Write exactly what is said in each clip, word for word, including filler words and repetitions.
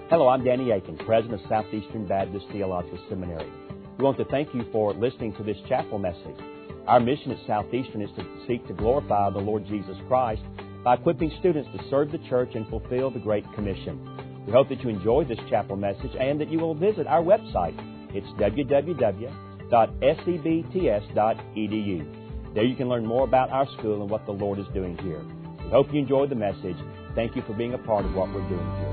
Hello, I'm Danny Aiken, President of Southeastern Baptist Theological Seminary. We want to thank you for listening to this chapel message. Our mission at Southeastern is to seek to glorify the Lord Jesus Christ by equipping students to serve the church and fulfill the Great Commission. We hope that you enjoy this chapel message and that you will visit our website. It's w w w dot s e b t s dot e d u. There you can learn more about our school and what the Lord is doing here. We hope you enjoyed the message. Thank you for being a part of what we're doing here.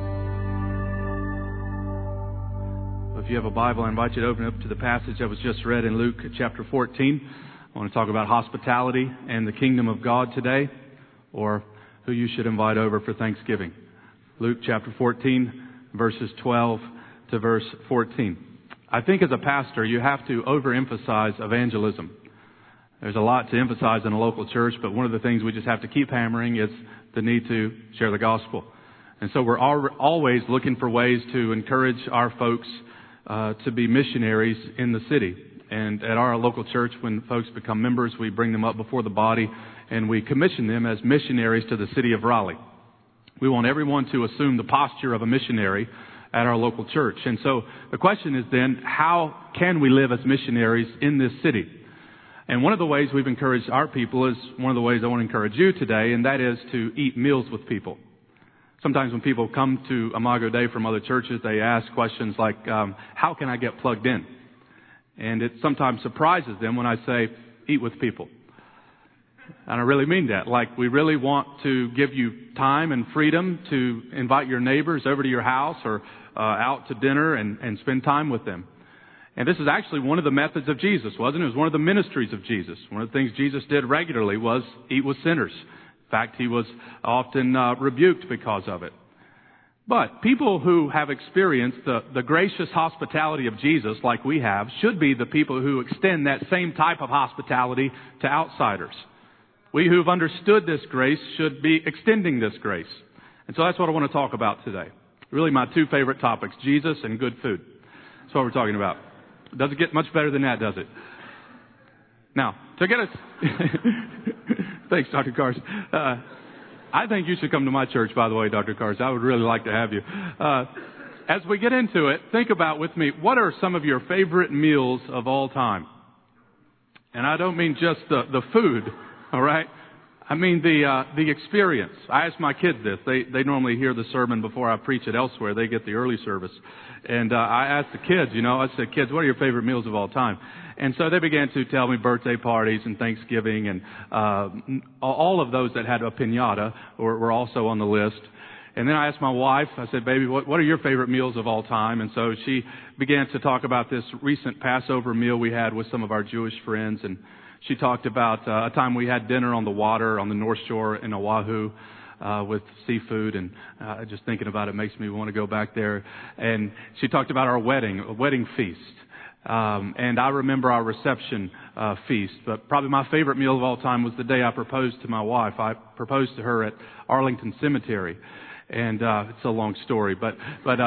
If you have a Bible, I invite you to open up to the passage that was just read in Luke chapter fourteen. I want to talk about hospitality and the kingdom of God today, or who you should invite over for Thanksgiving. Luke chapter fourteen, verses twelve to verse fourteen. I think as a pastor, you have to overemphasize evangelism. There's a lot to emphasize in a local church, but one of the things we just have to keep hammering is the need to share the gospel. And so we're al- always looking for ways to encourage our folks uh, to be missionaries in the city. And at our local church, when folks become members, we bring them up before the body and we commission them as missionaries to the city of Raleigh. We want everyone to assume the posture of a missionary at our local church. And so the question is then, how can we live as missionaries in this city? And one of the ways we've encouraged our people is one of the ways I want to encourage you today, and that is to eat meals with people. Sometimes when people come to Imago Dei from other churches, they ask questions like, um, how can I get plugged in? And it sometimes surprises them when I say, eat with people. And I really mean that. Like, we really want to give you time and freedom to invite your neighbors over to your house or uh, out to dinner and, and spend time with them. And this is actually one of the methods of Jesus, wasn't it? It was one of the ministries of Jesus. One of the things Jesus did regularly was eat with sinners. In fact, he was often uh, rebuked because of it. But people who have experienced the, the gracious hospitality of Jesus like we have should be the people who extend that same type of hospitality to outsiders. We who've understood this grace should be extending this grace. And so that's what I want to talk about today. Really my two favorite topics, Jesus and good food. That's what we're talking about. It doesn't get much better than that, does it? Now, to get us... Thanks, Doctor Cars. Uh, I think you should come to my church, by the way, Doctor Cars. I would really like to have you. Uh, as we get into it, think about with me, what are some of your favorite meals of all time? And I don't mean just the, the food, all right? I mean the uh, the experience. I ask my kids this. They they normally hear the sermon before I preach it elsewhere. They get the early service. And uh, I asked the kids, you know, I said, kids, what are your favorite meals of all time? And so they began to tell me birthday parties and Thanksgiving and uh, all of those that had a piñata were, were also on the list. And then I asked my wife, I said, baby, what, what are your favorite meals of all time? And so she began to talk about this recent Passover meal we had with some of our Jewish friends. And she talked about uh, a time we had dinner on the water on the North Shore in Oahu. Uh, with seafood, and uh, just thinking about it makes me want to go back there. And she talked about our wedding, a wedding feast. Um, and I remember our reception uh, feast. But probably my favorite meal of all time was the day I proposed to my wife. I proposed to her at Arlington Cemetery. And uh, it's a long story, but but uh,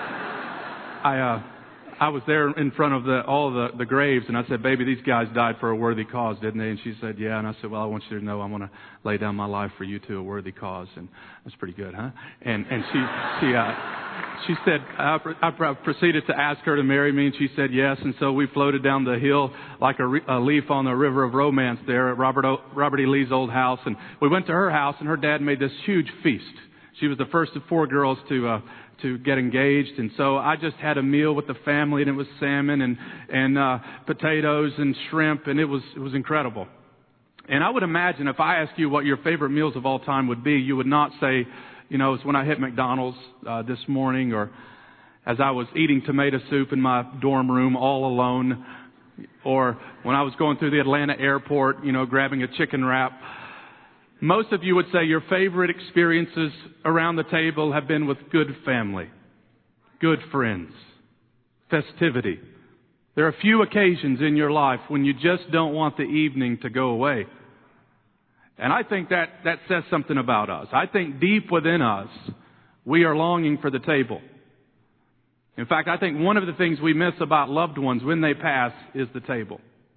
I uh, I was there in front of the, all the, the graves, and I said, baby, these guys died for a worthy cause, didn't they? And she said, yeah. And I said, well, I want you to know I'm going to lay down my life for you to a worthy cause. And that's pretty good, huh? And and she she uh, she said, I, I proceeded to ask her to marry me, and she said yes. And so we floated down the hill like a, re, a leaf on the river of romance there at Robert o, Robert E. Lee's old house. And we went to her house, and her dad made this huge feast. She was the first of four girls to uh, to get engaged, and so I just had a meal with the family, and it was salmon and and uh, potatoes and shrimp, and it was it was incredible. And I would imagine if I asked you what your favorite meals of all time would be, you would not say, you know, it's when I hit McDonald's uh, this morning, or as I was eating tomato soup in my dorm room all alone, or when I was going through the Atlanta airport, you know, grabbing a chicken wrap. Most of you would say your favorite experiences around the table have been with good family, good friends, festivity. There are a few occasions in your life when you just don't want the evening to go away. And I think that, that says something about us. I think deep within us, we are longing for the table. In fact, I think one of the things we miss about loved ones when they pass is the table.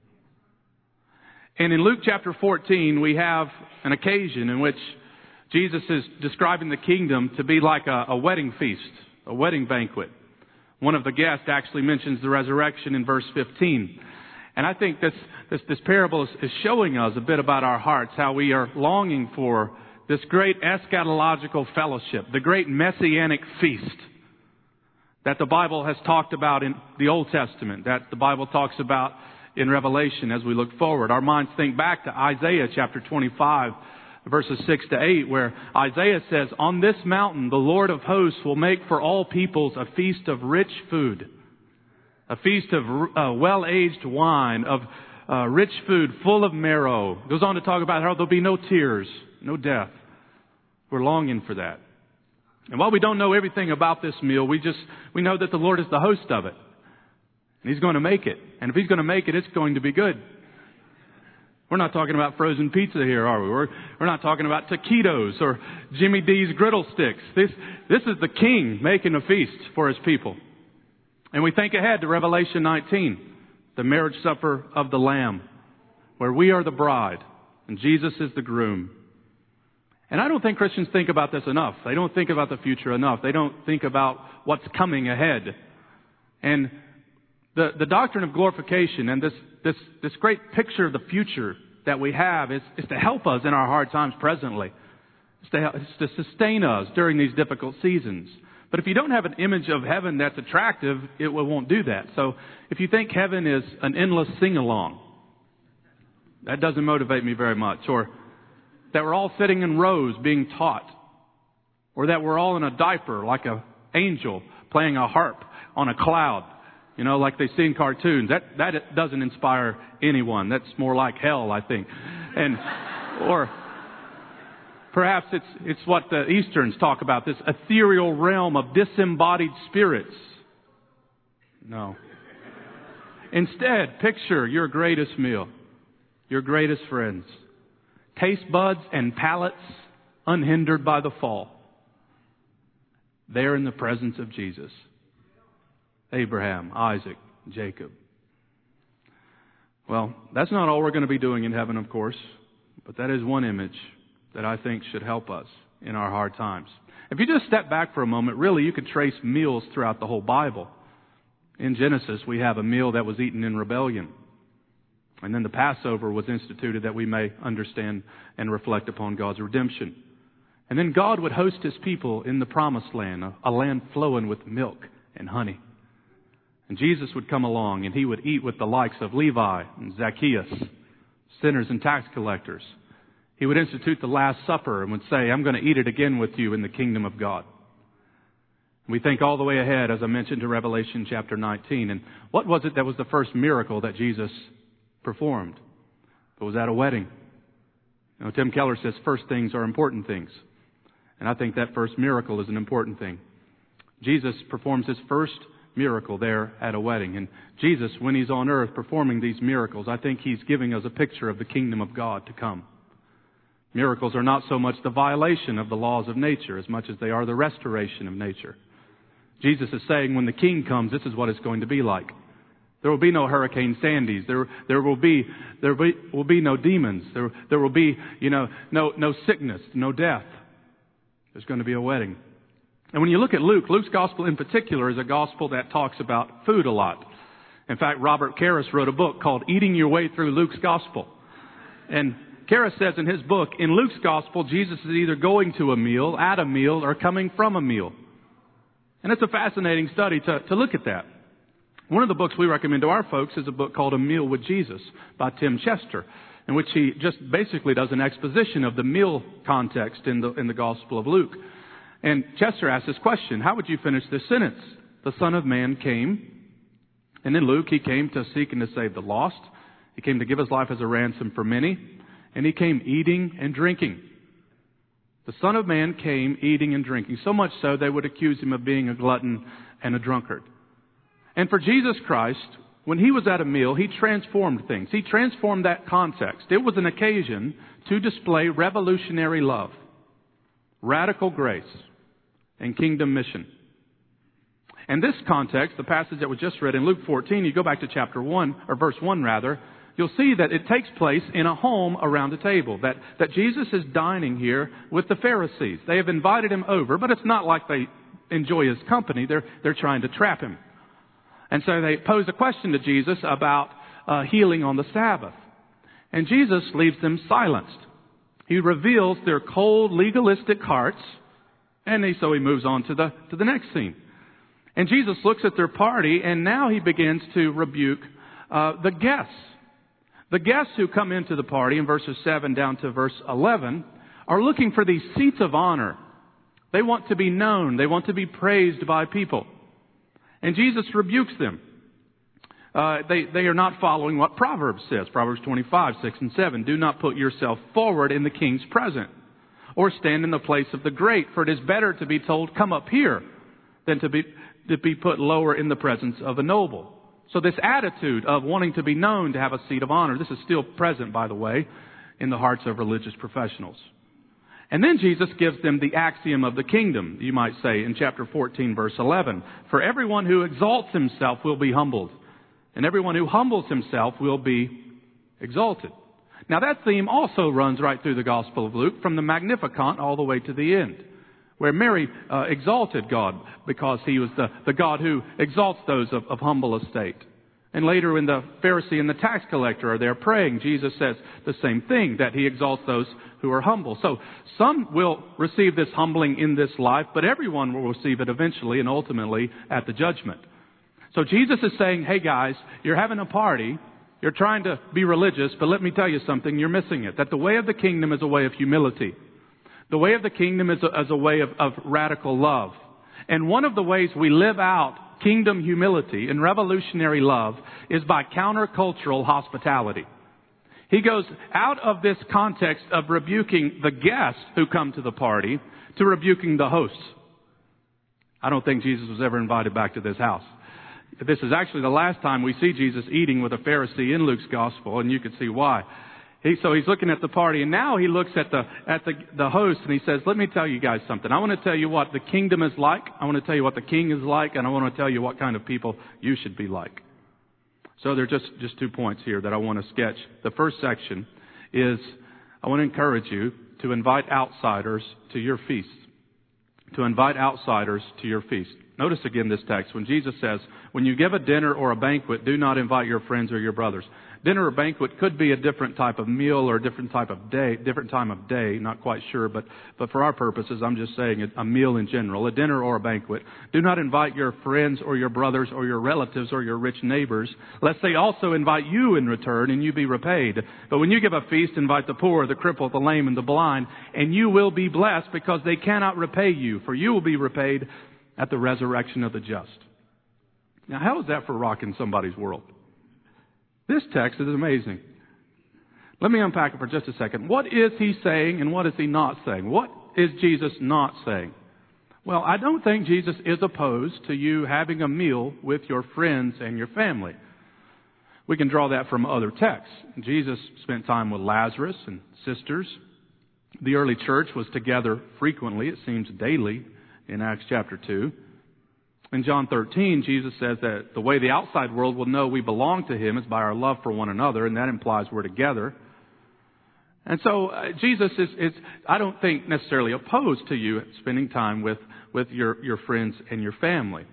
And in Luke chapter fourteen, we have an occasion in which Jesus is describing the kingdom to be like a, a wedding feast. a wedding banquet. One of the guests actually mentions the resurrection in verse fifteen. And I think this, this, this parable is, is showing us a bit about our hearts, how we are longing for this great eschatological fellowship, the great messianic feast that the Bible has talked about in the Old Testament, that the Bible talks about in Revelation as we look forward. Our minds think back to Isaiah chapter twenty-five, verses six to eight, where Isaiah says, "On this mountain the Lord of hosts will make for all peoples a feast of rich food, a feast of uh, well-aged wine, of uh, rich food full of marrow." Goes on to talk about how there'll be no tears, no death. We're longing for that. And while we don't know everything about this meal, we just we know that the Lord is the host of it. And He's going to make it. And if He's going to make it, it's going to be good. We're not talking about frozen pizza here, are we? We're, we're not talking about taquitos or Jimmy D's griddle sticks. This, this is the King making a feast for His people. And we think ahead to Revelation nineteen, the marriage supper of the Lamb, where we are the bride and Jesus is the groom. And I don't think Christians think about this enough. They don't think about the future enough. They don't think about what's coming ahead. And the, the doctrine of glorification and this, this, this great picture of the future that we have is, is to help us in our hard times presently. It's to, it's to sustain us during these difficult seasons. But if you don't have an image of heaven that's attractive, it won't do that. So if you think heaven is an endless sing-along, that doesn't motivate me very much. Or that we're all sitting in rows being taught. Or that we're all in a diaper like an angel playing a harp on a cloud. You know, like they see in cartoons. That that doesn't inspire anyone. That's more like hell, I think. And or perhaps it's it's what the Easterns talk about, this ethereal realm of disembodied spirits. No. Instead, picture your greatest meal, your greatest friends. Taste buds and palates unhindered by the fall. There in the presence of Jesus. Abraham, Isaac, Jacob. Well, that's not all we're going to be doing in heaven, of course. But that is one image that I think should help us in our hard times. If you just step back for a moment, really you could trace meals throughout the whole Bible. In Genesis, we have a meal that was eaten in rebellion. And then the Passover was instituted that we may understand and reflect upon God's redemption. And then God would host His people in the promised land, a land flowing with milk and honey. And Jesus would come along and He would eat with the likes of Levi and Zacchaeus, sinners and tax collectors. He would institute the Last Supper and would say, "I'm going to eat it again with you in the kingdom of God." We think all the way ahead, as I mentioned, to Revelation chapter nineteen. And what was it that was the first miracle that Jesus performed? It was at a wedding. You know, Tim Keller says first things are important things. And I think that first miracle is an important thing. Jesus performs His first miracle there at a wedding. And Jesus, when He's on earth performing these miracles, I think He's giving us a picture of the kingdom of God to come. Miracles are not so much the violation of the laws of nature as much as they are the restoration of nature. Jesus is saying when the King comes, this is what it's going to be like. There will be no Hurricane Sandys. There, there will be, there will be, will be no demons. There, there will be, you know, no, no sickness, no death. There's going to be a wedding. And when you look at Luke, Luke's gospel in particular is a gospel that talks about food a lot. In fact, Robert Karras wrote a book called Eating Your Way Through Luke's Gospel. And Karras says in his book, in Luke's gospel, Jesus is either going to a meal, at a meal, or coming from a meal. And it's a fascinating study to, to look at that. One of the books we recommend to our folks is a book called A Meal with Jesus by Tim Chester, in which he just basically does an exposition of the meal context in the, in the Gospel of Luke. And Chester asks this question, how would you finish this sentence? The Son of Man came, and in Luke, He came to seek and to save the lost. He came to give His life as a ransom for many, and He came eating and drinking. The Son of Man came eating and drinking, so much so they would accuse Him of being a glutton and a drunkard. And for Jesus Christ, when He was at a meal, He transformed things. He transformed that context. It was an occasion to display revolutionary love, radical grace, and kingdom mission. And this context, the passage that was just read in Luke fourteen, you go back to chapter one, or verse one rather, you'll see that it takes place in a home around a table. That, that Jesus is dining here with the Pharisees. They have invited Him over, but it's not like they enjoy his company. They're, they're trying to trap him. And so they pose a question to Jesus about uh, healing on the Sabbath. And Jesus leaves them silenced. He reveals their cold, legalistic hearts, and he, so he moves on to the, to the next scene. And Jesus looks at their party, and now he begins to rebuke uh, the guests. The guests who come into the party in verses seven down to verse eleven are looking for these seats of honor. They want to be known. They want to be praised by people. And Jesus rebukes them. Uh, they, they are not following what Proverbs says. Proverbs twenty-five, six and seven. Do not put yourself forward in the king's presence, or stand in the place of the great. For it is better to be told, come up here, than to be, to be put lower in the presence of a noble. So this attitude of wanting to be known, to have a seat of honor, this is still present, by the way, in the hearts of religious professionals. And then Jesus gives them the axiom of the kingdom, you might say, in chapter fourteen, verse eleven. For everyone who exalts himself will be humbled, and everyone who humbles himself will be exalted. Now that theme also runs right through the Gospel of Luke, from the Magnificat all the way to the end, where Mary uh, exalted God because he was the, the God who exalts those of, of humble estate. And later when the Pharisee and the tax collector are there praying, Jesus says the same thing, that he exalts those who are humble. So some will receive this humbling in this life, but everyone will receive it eventually and ultimately at the judgment. So Jesus is saying, hey guys, you're having a party, you're trying to be religious, but let me tell you something, you're missing it. That the way of the kingdom is a way of humility. The way of the kingdom is a, is a way of, of radical love. And one of the ways we live out kingdom humility and revolutionary love is by countercultural hospitality. He goes out of this context of rebuking the guests who come to the party to rebuking the hosts. I don't think Jesus was ever invited back to this house. This is actually the last time we see Jesus eating with a Pharisee in Luke's gospel, and you can see why. He, so he's looking at the party, and now he looks at the at the, the host, and he says, let me tell you guys something. I want to tell you what the kingdom is like. I want to tell you what the king is like, and I want to tell you what kind of people you should be like. So there are just, just two points here that I want to sketch. The first section is I want to encourage you to invite outsiders to your feast. To invite outsiders to your feast. Notice again this text when Jesus says, when you give a dinner or a banquet, do not invite your friends or your brothers. Dinner or banquet could be a different type of meal or a different type of day, different time of day, not quite sure, but, but for our purposes, I'm just saying a meal in general, a dinner or a banquet. Do not invite your friends or your brothers or your relatives or your rich neighbors, lest they also invite you in return and you be repaid. But when you give a feast, invite the poor, the crippled, the lame, and the blind, and you will be blessed because they cannot repay you, for you will be repaid at the resurrection of the just. Now, how is that for rocking somebody's world? This text is amazing. Let me unpack it for just a second. What is he saying and what is he not saying? What is Jesus not saying? Well, I don't think Jesus is opposed to you having a meal with your friends and your family. We can draw that from other texts. Jesus spent time with Lazarus and sisters. The early church was together frequently, it seems daily, in Acts chapter two. In John thirteen, Jesus says that the way the outside world will know we belong to Him is by our love for one another, and that implies we're together. And so uh, Jesus is, is, I don't think, necessarily opposed to you spending time with, with your, your friends and your family.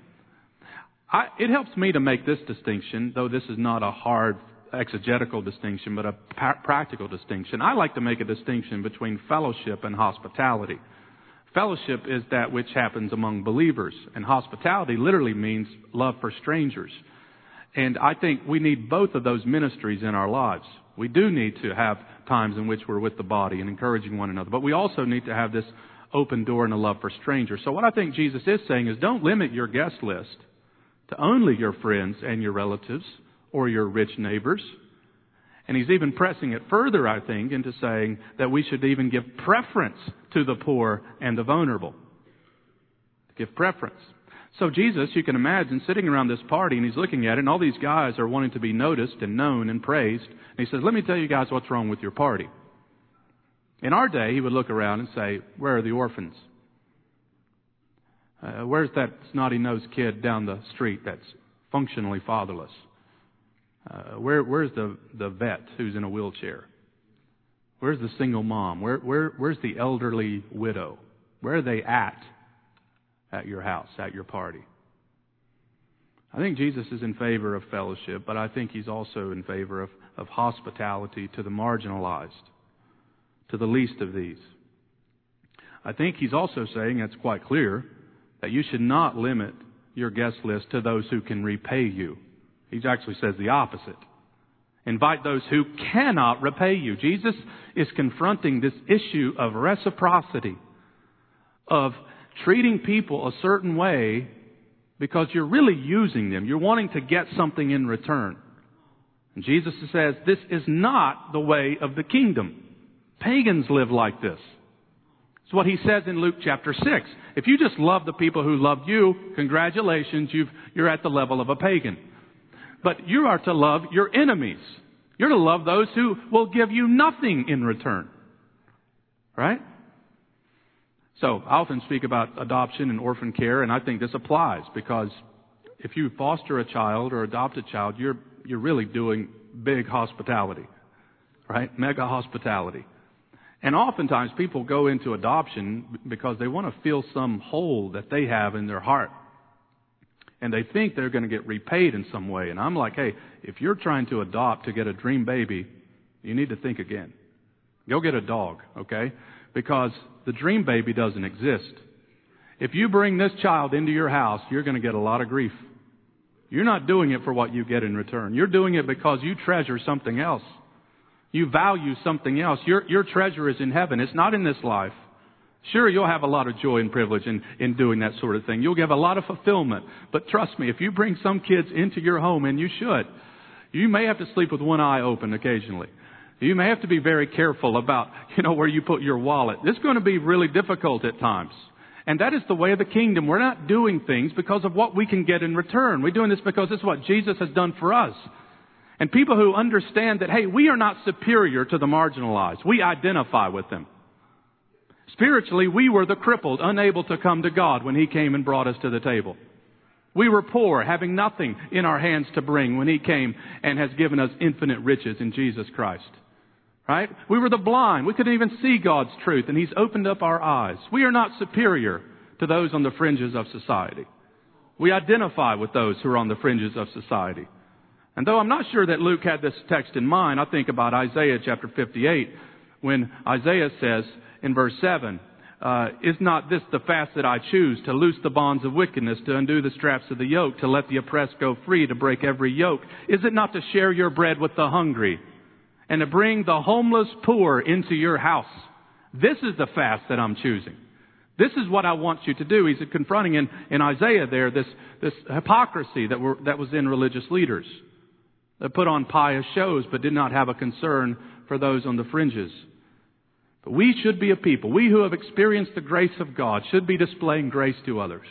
I, it helps me to make this distinction, though this is not a hard exegetical distinction, but a pa- practical distinction. I like to make a distinction between fellowship and hospitality. Fellowship is that which happens among believers, and hospitality literally means love for strangers. And I think we need both of those ministries in our lives. We do need to have times in which we're with the body and encouraging one another, but we also need to have this open door and a love for strangers. So what I think Jesus is saying is don't limit your guest list to only your friends and your relatives or your rich neighbors. And he's even pressing it further, I think, into saying that we should even give preference to the poor and the vulnerable. Give preference. So Jesus, you can imagine, sitting around this party, and he's looking at it, and all these guys are wanting to be noticed and known and praised. And he says, let me tell you guys what's wrong with your party. In our day, he would look around and say, where are the orphans? Uh, where's that snotty-nosed kid down the street that's functionally fatherless? Uh, where, where's the, the vet who's in a wheelchair? Where's the single mom? Where, where, where's the elderly widow? Where are they at? at your house, at your party. I think Jesus is in favor of fellowship, but I think He's also in favor of, of hospitality to the marginalized, to the least of these. I think He's also saying, that's quite clear, that you should not limit your guest list to those who can repay you. He actually says the opposite. Invite those who cannot repay you. Jesus is confronting this issue of reciprocity, of treating people a certain way because you're really using them. You're wanting to get something in return. And Jesus says this is not the way of the kingdom. Pagans live like this. It's what He says in Luke chapter six. If you just love the people who loved you, congratulations, you've, you're at the level of a pagan. But you are to love your enemies. You're to love those who will give you nothing in return. Right? So I often speak about adoption and orphan care, and I think this applies because if you foster a child or adopt a child, you're you're really doing big hospitality, right? Mega hospitality. And oftentimes people go into adoption because they want to fill some hole that they have in their heart. And they think they're going to get repaid in some way. And I'm like, hey, if you're trying to adopt to get a dream baby, you need to think again. Go get a dog, okay? Because the dream baby doesn't exist. If you bring this child into your house, you're going to get a lot of grief. You're not doing it for what you get in return. You're doing it because you treasure something else. You value something else. Your, your treasure is in heaven. It's not in this life. Sure, you'll have a lot of joy and privilege in, in doing that sort of thing. You'll give a lot of fulfillment. But trust me, if you bring some kids into your home, and you should, you may have to sleep with one eye open occasionally. You may have to be very careful about, you know, where you put your wallet. It's going to be really difficult at times. And that is the way of the kingdom. We're not doing things because of what we can get in return. We're doing this because it's what Jesus has done for us. And people who understand that, hey, we are not superior to the marginalized. We identify with them. Spiritually, we were the crippled, unable to come to God when He came and brought us to the table. We were poor, having nothing in our hands to bring when He came and has given us infinite riches in Jesus Christ. Right? We were the blind. We couldn't even see God's truth, and He's opened up our eyes. We are not superior to those on the fringes of society. We identify with those who are on the fringes of society. And though I'm not sure that Luke had this text in mind, I think about Isaiah chapter fifty-eight, when Isaiah says in verse seven, uh, is not this the fast that I choose, to loose the bonds of wickedness, to undo the straps of the yoke, to let the oppressed go free, to break every yoke? Is it not to share your bread with the hungry, and to bring the homeless poor into your house? This is the fast that I'm choosing. This is what I want you to do. He's confronting in, in Isaiah there this, this hypocrisy that, were, that was in religious leaders. They put on pious shows but did not have a concern for those on the fringes. But we should be a people, we who have experienced the grace of God, should be displaying grace to others.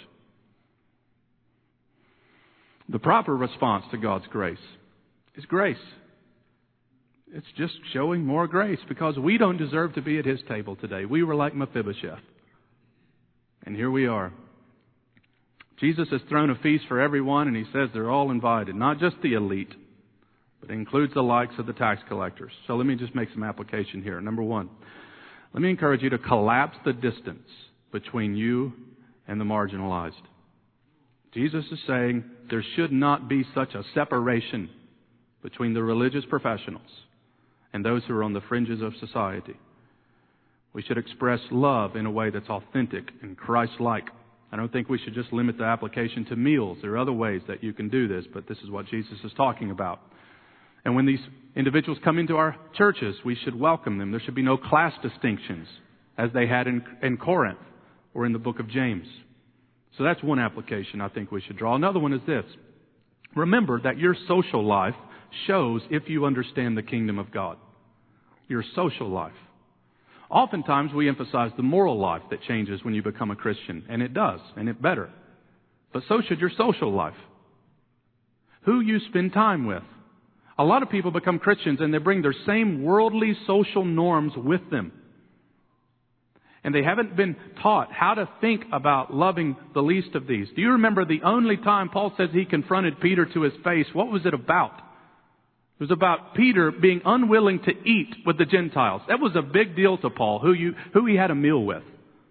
The proper response to God's grace is grace. It's just showing more grace because we don't deserve to be at His table today. We were like Mephibosheth. And here we are. Jesus has thrown a feast for everyone, and He says they're all invited. Not just the elite, but it includes the likes of the tax collectors. So let me just make some application here. Number one, let me encourage you to collapse the distance between you and the marginalized. Jesus is saying there should not be such a separation between the religious professionals and those who are on the fringes of society. We should express love in a way that's authentic and Christ-like. I don't think we should just limit the application to meals. There are other ways that you can do this, but this is what Jesus is talking about. And when these individuals come into our churches, we should welcome them. There should be no class distinctions as they had in, in Corinth or in the book of James. So that's one application I think we should draw. Another one is this. Remember that your social life shows if you understand the kingdom of God. Your social life. Oftentimes we emphasize the moral life that changes when you become a Christian, and it does, and it better. But so should your social life. Who you spend time with. A lot of people become Christians and they bring their same worldly social norms with them. And they haven't been taught how to think about loving the least of these. Do you remember the only time Paul says he confronted Peter to his face? What was it about? It was about Peter being unwilling to eat with the Gentiles. That was a big deal to Paul, who you, who he had a meal with.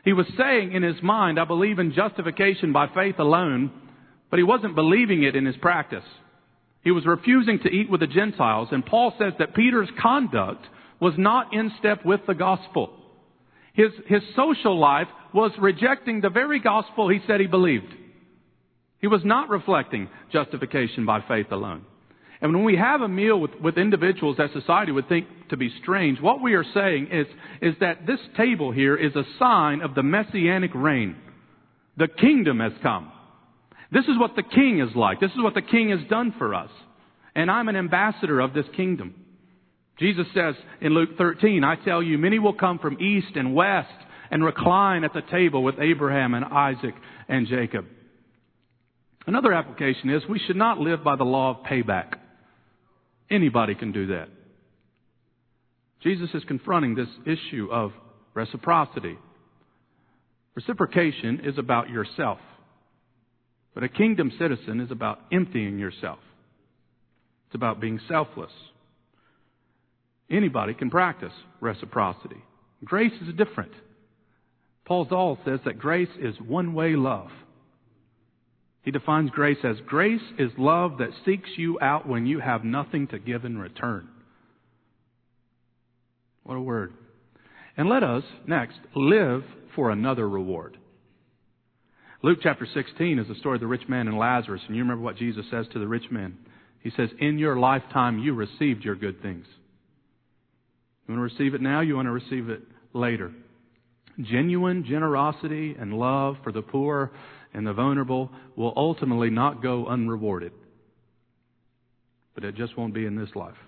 He was saying in his mind, I believe in justification by faith alone, but he wasn't believing it in his practice. He was refusing to eat with the Gentiles, and Paul says that Peter's conduct was not in step with the gospel. His, his social life was rejecting the very gospel he said he believed. He was not reflecting justification by faith alone. And when we have a meal with, with individuals that society would think to be strange, what we are saying is, is that this table here is a sign of the messianic reign. The kingdom has come. This is what the king is like. This is what the king has done for us. And I'm an ambassador of this kingdom. Jesus says in Luke thirteen, I tell you, many will come from east and west and recline at the table with Abraham and Isaac and Jacob. Another application is we should not live by the law of payback. Anybody can do that. Jesus is confronting this issue of reciprocity. Reciprocation is about yourself. But a kingdom citizen is about emptying yourself. It's about being selfless. Anybody can practice reciprocity. Grace is different. Paul Zahl says that grace is one-way love. He defines grace as grace is love that seeks you out when you have nothing to give in return. What a word. And let us, next, live for another reward. Luke chapter sixteen is the story of the rich man and Lazarus. And you remember what Jesus says to the rich man. He says, in your lifetime you received your good things. You want to receive it now? You want to receive it later. Genuine generosity and love for the poor and the vulnerable will ultimately not go unrewarded. But it just won't be in this life.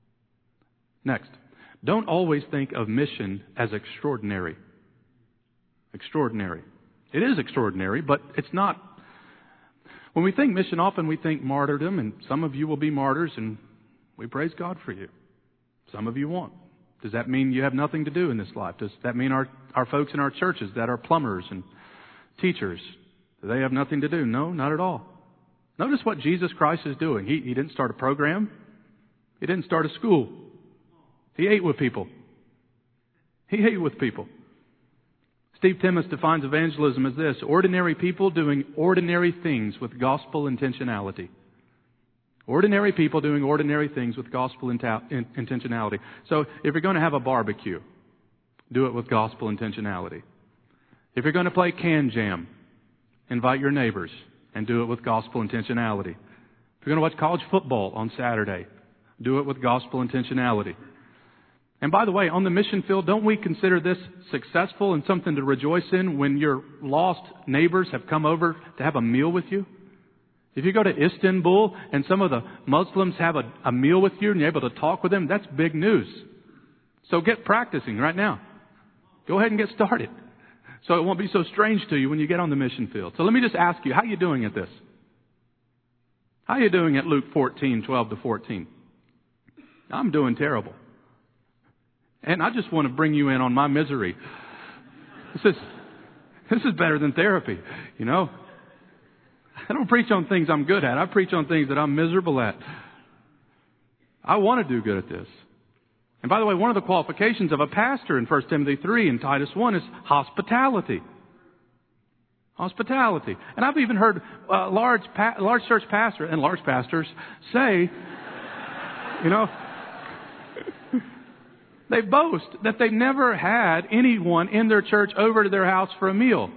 Next, don't always think of mission as extraordinary. Extraordinary. It is extraordinary, but it's not. When we think mission, often we think martyrdom, and some of you will be martyrs, and we praise God for you. Some of you won't. Does that mean you have nothing to do in this life? Does that mean our, our folks in our churches that are plumbers and teachers, do they have nothing to do? No, not at all. Notice what Jesus Christ is doing. He, he didn't start a program. He didn't start a school. He ate with people. He ate with people. Steve Timmis defines evangelism as this: ordinary people doing ordinary things with gospel intentionality. Ordinary people doing ordinary things with gospel intentionality. So if you're going to have a barbecue, do it with gospel intentionality. If you're going to play can jam, invite your neighbors and do it with gospel intentionality. If you're going to watch college football on Saturday, do it with gospel intentionality. And by the way, on the mission field, don't we consider this successful and something to rejoice in when your lost neighbors have come over to have a meal with you? If you go to Istanbul and some of the Muslims have a, a meal with you and you're able to talk with them, that's big news. So get practicing right now. Go ahead and get started. So it won't be so strange to you when you get on the mission field. So let me just ask you, how are you doing at this? How are you doing at Luke fourteen, twelve to fourteen? I'm doing terrible. And I just want to bring you in on my misery. This is, this is better than therapy, you know. I don't preach on things I'm good at. I preach on things that I'm miserable at. I want to do good at this. And by the way, one of the qualifications of a pastor in First Timothy three and Titus one is hospitality. Hospitality. And I've even heard uh, large pa- large church pastors and large pastors say, you know, they boast that they never had anyone in their church over to their house for a meal.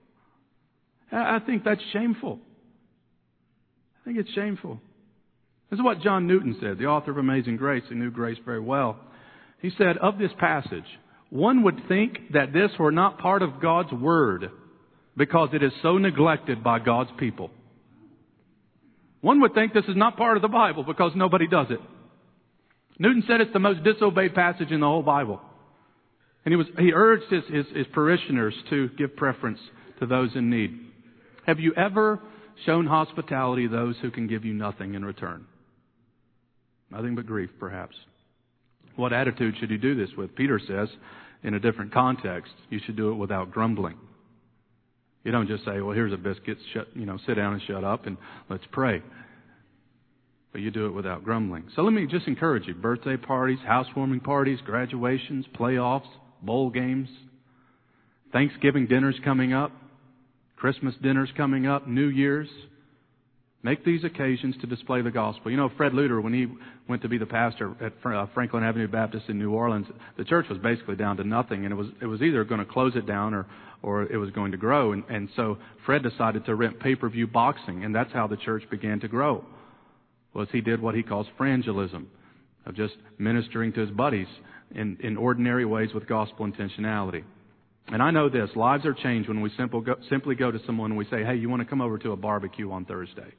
I think that's shameful. I think it's shameful. This is what John Newton said, the author of Amazing Grace. He knew grace very well. He said, of this passage, one would think that this were not part of God's Word because it is so neglected by God's people. One would think this is not part of the Bible because nobody does it. Newton said it's the most disobeyed passage in the whole Bible. And he was he urged his, his, his parishioners to give preference to those in need. Have you ever shown hospitality to those who can give you nothing in return? Nothing but grief, perhaps. What attitude should you do this with? Peter says, in a different context, you should do it without grumbling. You don't just say, well, here's a biscuit, shut, you know, sit down and shut up and let's pray. But you do it without grumbling. So let me just encourage you. Birthday parties, housewarming parties, graduations, playoffs, bowl games. Thanksgiving dinner's coming up. Christmas dinner's coming up. New Year's. Make these occasions to display the gospel. You know, Fred Luter, when he went to be the pastor at Franklin Avenue Baptist in New Orleans, the church was basically down to nothing, and it was it was either going to close it down or or it was going to grow. And, and so Fred decided to rent pay-per-view boxing, and that's how the church began to grow. Was he did what he calls frangelism, of just ministering to his buddies in, in ordinary ways with gospel intentionality. And I know this, lives are changed when we simple go, simply go to someone and we say, hey, you want to come over to a barbecue on Thursday?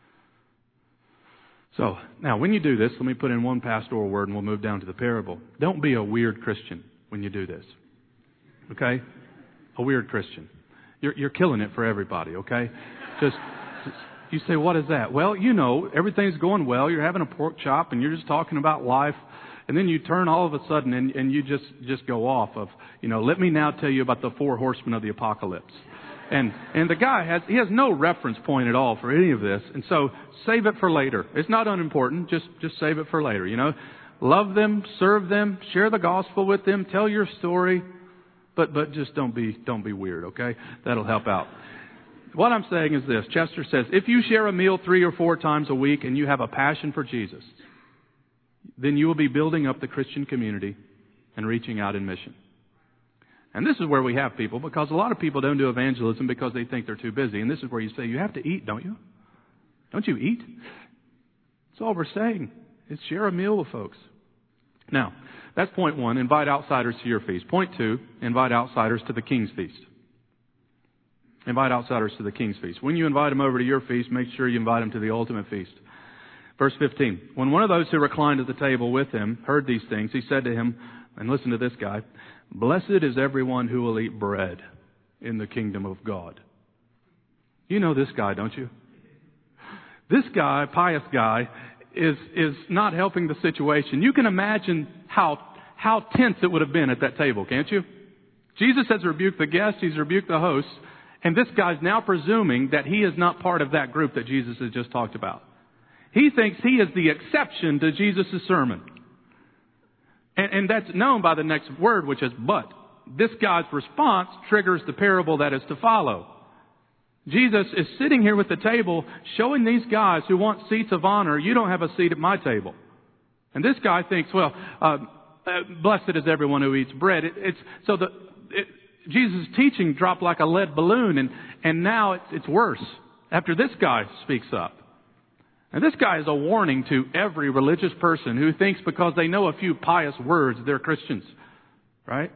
So, now, when you do this, let me put in one pastoral word and we'll move down to the parable. Don't be a weird Christian when you do this. Okay? A weird Christian. You're, you're killing it for everybody, okay? Just, just, you say, what is that? Well, you know, everything's going well. You're having a pork chop and you're just talking about life. And then you turn all of a sudden and, and you just, just go off of, you know, let me now tell you about the four horsemen of the apocalypse. And and the guy has, he has no reference point at all for any of this. And so save it for later. It's not unimportant. Just, just save it for later, you know. Love them, serve them, share the gospel with them, tell your story. But, but just don't be, don't be weird, okay? That'll help out. What I'm saying is this. Chester says, if you share a meal three or four times a week and you have a passion for Jesus, then you will be building up the Christian community and reaching out in mission. And this is where we have people, because a lot of people don't do evangelism because they think they're too busy. And this is where you say, you have to eat, don't you? Don't you eat? That's all we're saying, is share a meal with folks. Now, that's point one, invite outsiders to your feast. Point two, invite outsiders to the King's feast. Invite outsiders to the King's feast. When you invite them over to your feast, make sure you invite them to the ultimate feast. Verse fifteen, when one of those who reclined at the table with him heard these things, he said to him, and listen to this guy, blessed is everyone who will eat bread in the kingdom of God. You know this guy, don't you? This guy, pious guy, is is not helping the situation. You can imagine how how tense it would have been at that table, can't you? Jesus has rebuked the guests, he's rebuked the hosts, and this guy's now presuming that he is not part of that group that Jesus has just talked about. He thinks he is the exception to Jesus' sermon. And, and that's known by the next word, which is but. This guy's response triggers the parable that is to follow. Jesus is sitting here with the table showing these guys who want seats of honor, you don't have a seat at my table. And this guy thinks, well, uh, uh, blessed is everyone who eats bread. It, it's so the it, Jesus' teaching dropped like a lead balloon, and, and now it's, it's worse after this guy speaks up. And this guy is a warning to every religious person who thinks because they know a few pious words, they're Christians. Right?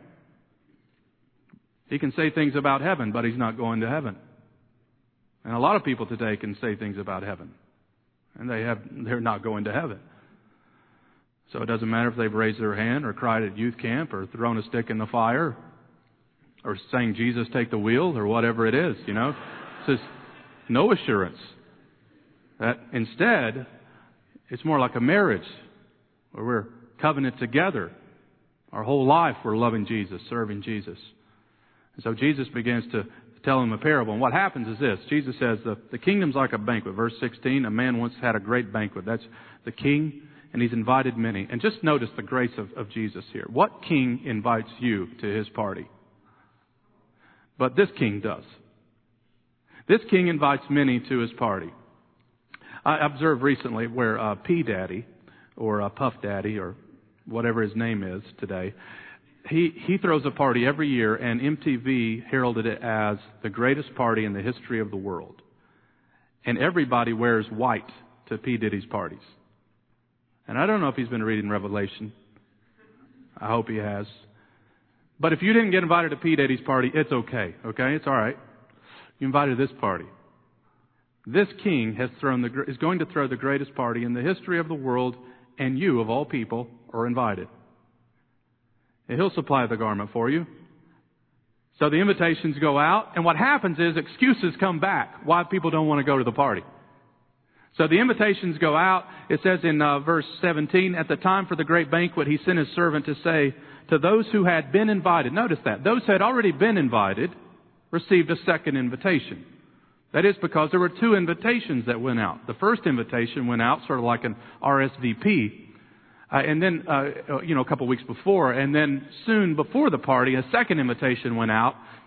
He can say things about heaven, but he's not going to heaven. And a lot of people today can say things about heaven. And they have, they're not going to heaven. So it doesn't matter if they've raised their hand or cried at youth camp or thrown a stick in the fire or sang Jesus take the wheel or whatever it is, you know. It's just no assurance. That instead, it's more like a marriage where we're covenant together. Our whole life we're loving Jesus, serving Jesus. And so Jesus begins to tell him a parable. And what happens is this. Jesus says, the, the kingdom's like a banquet. Verse sixteen, a man once had a great banquet. That's the king, and he's invited many. And just notice the grace of, of Jesus here. What king invites you to his party? But this king does. This king invites many to his party. I observed recently where uh, P. Daddy, or uh, Puff Daddy, or whatever his name is today, he, he throws a party every year, and M T V heralded it as the greatest party in the history of the world. And everybody wears white to P. Diddy's parties. And I don't know if he's been reading Revelation. I hope he has. But if you didn't get invited to P. Diddy's party, it's okay, okay? It's all right. You invited to this party. This king has thrown the, is going to throw the greatest party in the history of the world, and you, of all people, are invited. And he'll supply the garment for you. So the invitations go out, and what happens is excuses come back why people don't want to go to the party. So the invitations go out. It says in uh, verse seventeen, at the time for the great banquet, he sent his servant to say to those who had been invited, notice that, those who had already been invited received a second invitation. That is because there were two invitations that went out. The first invitation went out sort of like an R S V P. Uh, and then, uh, you know, a couple of weeks before. And then soon before the party, a second invitation went out.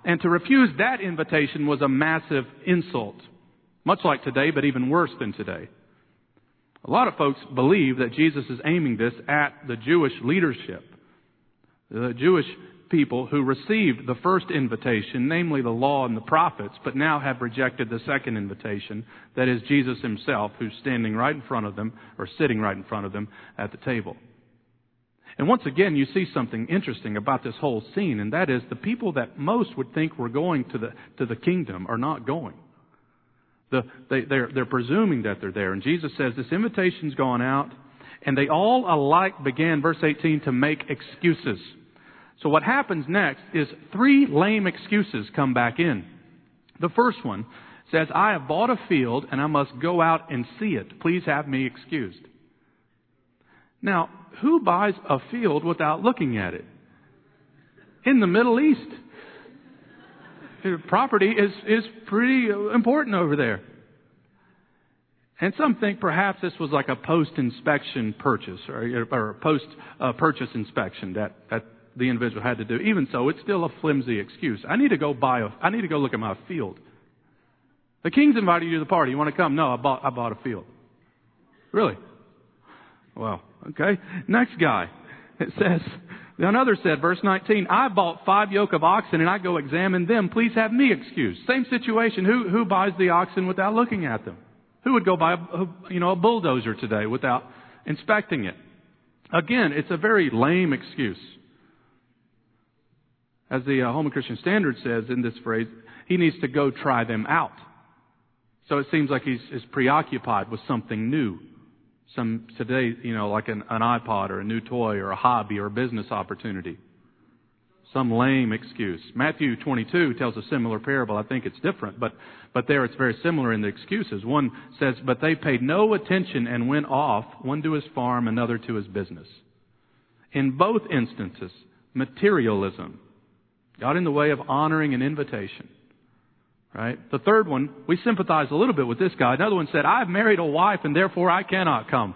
And to refuse that invitation was a massive insult. Much like today, but even worse than today. A lot of folks believe that Jesus is aiming this at the Jewish leadership. The Jewish people who received the first invitation, namely the law and the prophets, but now have rejected the second invitation, that is Jesus himself, who's standing right in front of them, or sitting right in front of them at the table. And once again, you see something interesting about this whole scene, and that is the people that most would think were going to the to the kingdom are not going. The, they, they're, they're presuming that they're there. And Jesus says this invitation's gone out, and they all alike began, verse eighteen, to make excuses. So what happens next is three lame excuses come back in. The first one says, I have bought a field, and I must go out and see it. Please have me excused. Now, who buys a field without looking at it? In the Middle East. Property is, is pretty important over there. And some think perhaps this was like a post-inspection purchase or, or a post-purchase uh, inspection that, that the individual had to do. Even so, it's still a flimsy excuse. I need to go buy a, I need to go look at my field. The king's invited you to the party. You want to come? No, I bought, I bought a field. Really? Well, okay. Next guy. It says, another said, verse nineteen, I bought five yoke of oxen and I go examine them. Please have me excused. Same situation. Who, who buys the oxen without looking at them? Who would go buy a, you know, a bulldozer today without inspecting it? Again, it's a very lame excuse. As the uh, Holman Christian Standard says in this phrase, he needs to go try them out. So it seems like he's, he's preoccupied with something new. Some today, you know, like an, an iPod or a new toy or a hobby or a business opportunity. Some lame excuse. Matthew twenty-two tells a similar parable. I think it's different, but, but there it's very similar in the excuses. One says, but they paid no attention and went off, one to his farm, another to his business. In both instances, materialism got in the way of honoring an invitation. Right? The third one, we sympathize a little bit with this guy. Another one said, I've married a wife and therefore I cannot come.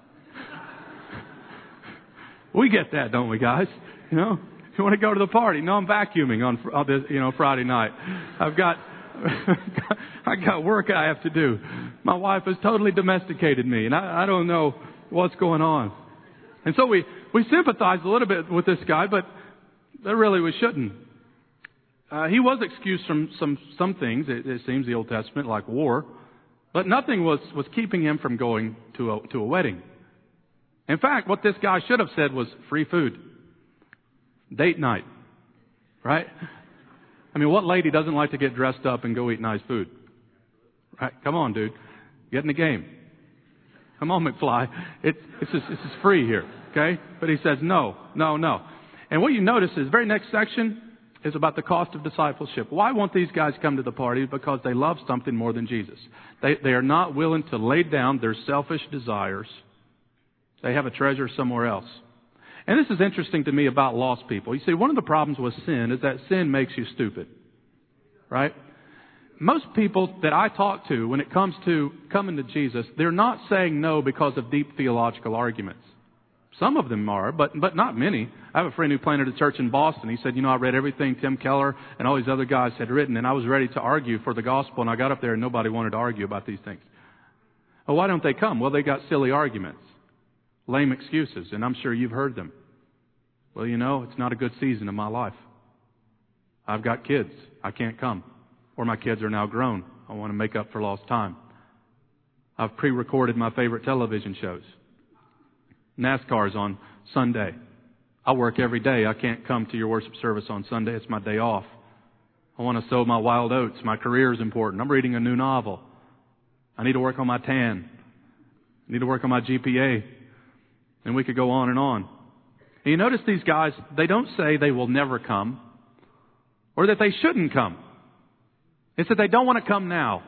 We get that, don't we, guys? You know, you want to go to the party? No, I'm vacuuming on, on this, you know, Friday night. I've got, I got work I have to do. My wife has totally domesticated me and I, I don't know what's going on. And so we, we sympathize a little bit with this guy, but really we shouldn't. Uh, he was excused from some, some things, it, it seems, the Old Testament, like war. But nothing was, was keeping him from going to a, to a wedding. In fact, what this guy should have said was free food. Date night. Right? I mean, what lady doesn't like to get dressed up and go eat nice food? Right? Come on, dude. Get in the game. Come on, McFly. It's, it's just, this is free here. Okay? But he says, no, no, no. And what you notice is, very next section is about the cost of discipleship. Why won't these guys come to the party? Because they love something more than Jesus. They, they are not willing to lay down their selfish desires. They have a treasure somewhere else. And this is interesting to me about lost people. You see, one of the problems with sin is that sin makes you stupid. Right? Most people that I talk to when it comes to coming to Jesus, they're not saying no because of deep theological arguments. Some of them are, but but not many. I have a friend who planted a church in Boston. He said, you know, I read everything Tim Keller and all these other guys had written, and I was ready to argue for the gospel, and I got up there and nobody wanted to argue about these things. Well, why don't they come? Well, they got silly arguments, lame excuses, and I'm sure you've heard them. Well, you know, it's not a good season in my life. I've got kids. I can't come. Or my kids are now grown. I want to make up for lost time. I've pre-recorded my favorite television shows. NASCAR's on Sunday. I work every day. I can't come to your worship service on Sunday. It's my day off. I want to sow my wild oats. My career is important. I'm reading a new novel. I need to work on my tan. I need to work on my G P A. And we could go on and on. And you notice these guys, they don't say they will never come or that they shouldn't come. It's that they don't want to come now.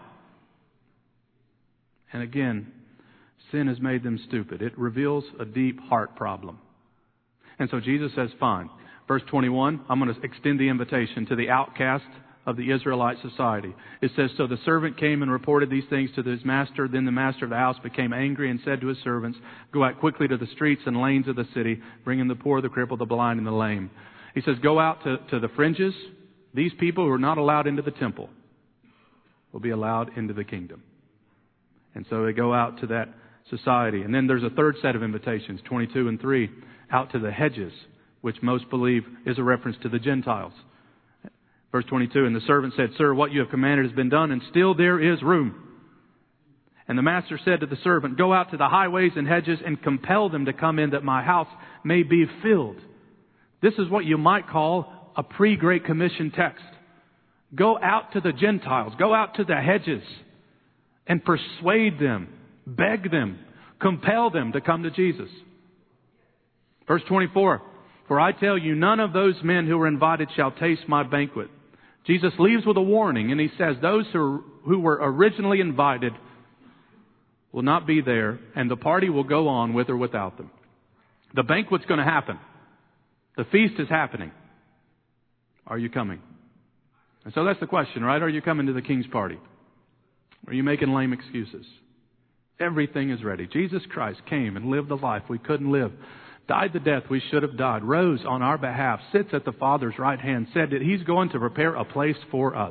And again, sin has made them stupid. It reveals a deep heart problem. And so Jesus says, fine. Verse twenty-one, I'm going to extend the invitation to the outcast of the Israelite society. It says, so the servant came and reported these things to his master. Then the master of the house became angry and said to his servants, go out quickly to the streets and lanes of the city, bring in the poor, the crippled, the blind, and the lame. He says, go out to, to the fringes, These people who are not allowed into the temple will be allowed into the kingdom. And so they go out to that society. And then there's a third set of invitations, twenty-two and three, out to the hedges, which most believe is a reference to the Gentiles. Verse twenty-two, and the servant said, Sir, what you have commanded has been done, and still there is room. And the master said to the servant, Go out to the highways and hedges and compel them to come in, that my house may be filled. This is what you might call a pre-Great Commission text. Go out to the Gentiles, go out to the hedges and persuade them, beg them, compel them to come to Jesus. Verse twenty-four, For I tell you, none of those men who were invited shall taste my banquet. Jesus leaves with a warning, and he says those who, who were originally invited will not be there, and the party will go on with or without them. The banquet's going to happen. The feast is happening. Are you coming? And so that's the question, right? Are you coming to the King's party? Are you making lame excuses? Everything is ready. Jesus Christ came and lived the life we couldn't live, died the death we should have died, rose on our behalf, sits at the Father's right hand, said that He's going to prepare a place for us.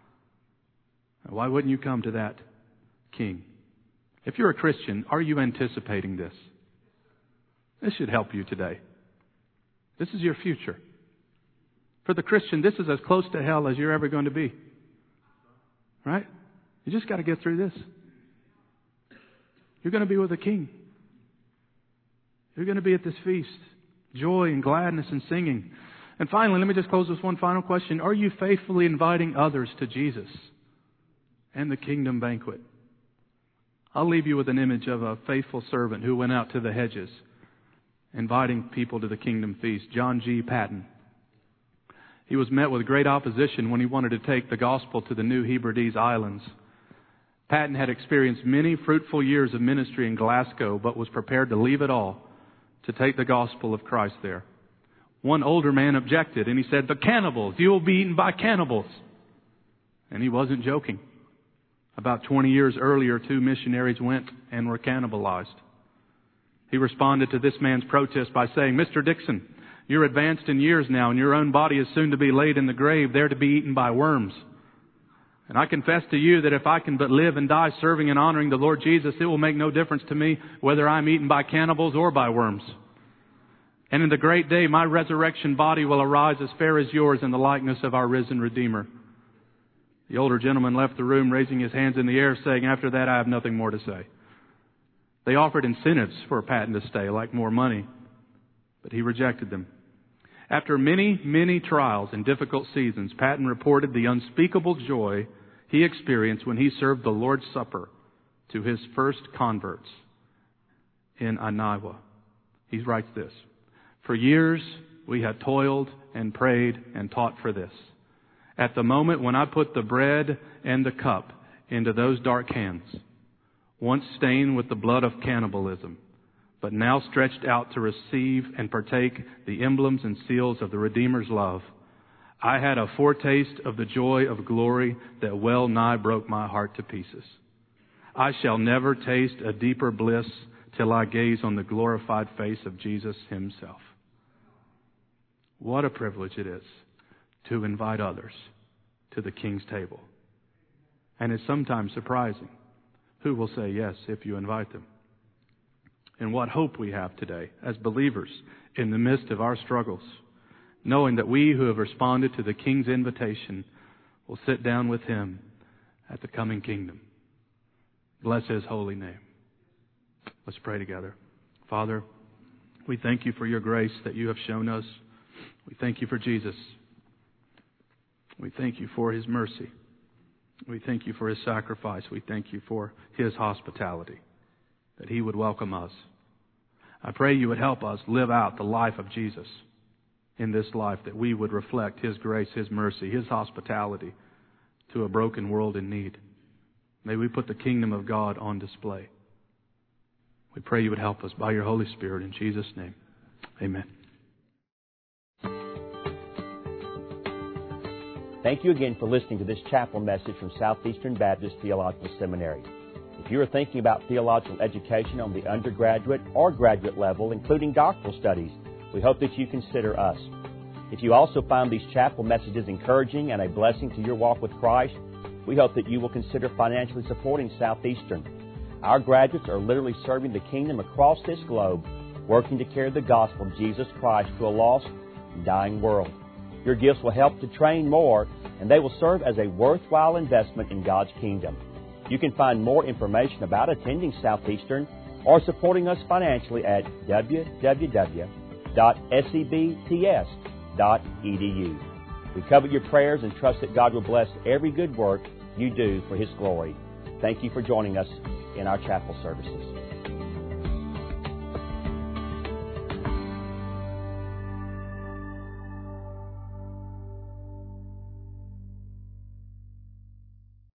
Why wouldn't you come to that King? If you're a Christian, are you anticipating this? This should help you today. This is your future. For the Christian, this is as close to hell as you're ever going to be. Right? You just got to get through this. You're going to be with the King. You're going to be at this feast. Joy and gladness and singing. And finally, let me just close with one final question. Are you faithfully inviting others to Jesus and the kingdom banquet? I'll leave you with an image of a faithful servant who went out to the hedges, inviting people to the kingdom feast. John G. Patton. He was met with great opposition when he wanted to take the gospel to the New Hebrides Islands. Patton had experienced many fruitful years of ministry in Glasgow, but was prepared to leave it all to take the gospel of Christ there. One older man objected, and he said, "The cannibals, you will be eaten by cannibals." And he wasn't joking. About twenty years earlier, two missionaries went and were cannibalized. He responded to this man's protest by saying, "Mister Dixon, you're advanced in years now, and your own body is soon to be laid in the grave, there to be eaten by worms. And I confess to you that if I can but live and die serving and honoring the Lord Jesus, it will make no difference to me whether I'm eaten by cannibals or by worms. And in the great day, my resurrection body will arise as fair as yours in the likeness of our risen Redeemer." The older gentleman left the room, raising his hands in the air, saying, "After that, I have nothing more to say." They offered incentives for Patton to stay, like more money, but he rejected them. After many, many trials and difficult seasons, Patton reported the unspeakable joy he experienced when he served the Lord's Supper to his first converts in Aniwa. He writes this, "For years we had toiled and prayed and taught for this. At the moment when I put the bread and the cup into those dark hands, once stained with the blood of cannibalism, but now stretched out to receive and partake the emblems and seals of the Redeemer's love, I had a foretaste of the joy of glory that well nigh broke my heart to pieces. I shall never taste a deeper bliss till I gaze on the glorified face of Jesus Himself." What a privilege it is to invite others to the King's table. And it's sometimes surprising who will say yes if you invite them. And what hope we have today as believers in the midst of our struggles, knowing that we who have responded to the King's invitation will sit down with Him at the coming kingdom. Bless His holy name. Let's pray together. Father, we thank You for Your grace that You have shown us. We thank You for Jesus. We thank You for His mercy. We thank You for His sacrifice. We thank You for His hospitality, that He would welcome us. I pray You would help us live out the life of Jesus in this life, that we would reflect His grace, His mercy, His hospitality to a broken world in need. May we put the kingdom of God on display. We pray You would help us by Your Holy Spirit. In Jesus' name, amen. Thank you again for listening to this chapel message from Southeastern Baptist Theological Seminary. If you are thinking about theological education on the undergraduate or graduate level, including doctoral studies, we hope that you consider us. If you also find these chapel messages encouraging and a blessing to your walk with Christ, we hope that you will consider financially supporting Southeastern. Our graduates are literally serving the kingdom across this globe, working to carry the gospel of Jesus Christ to a lost and dying world. Your gifts will help to train more, and they will serve as a worthwhile investment in God's kingdom. You can find more information about attending Southeastern or supporting us financially at w w w dot s e b t s dot e d u. We covet your prayers and trust that God will bless every good work you do for His glory. Thank you for joining us in our chapel services.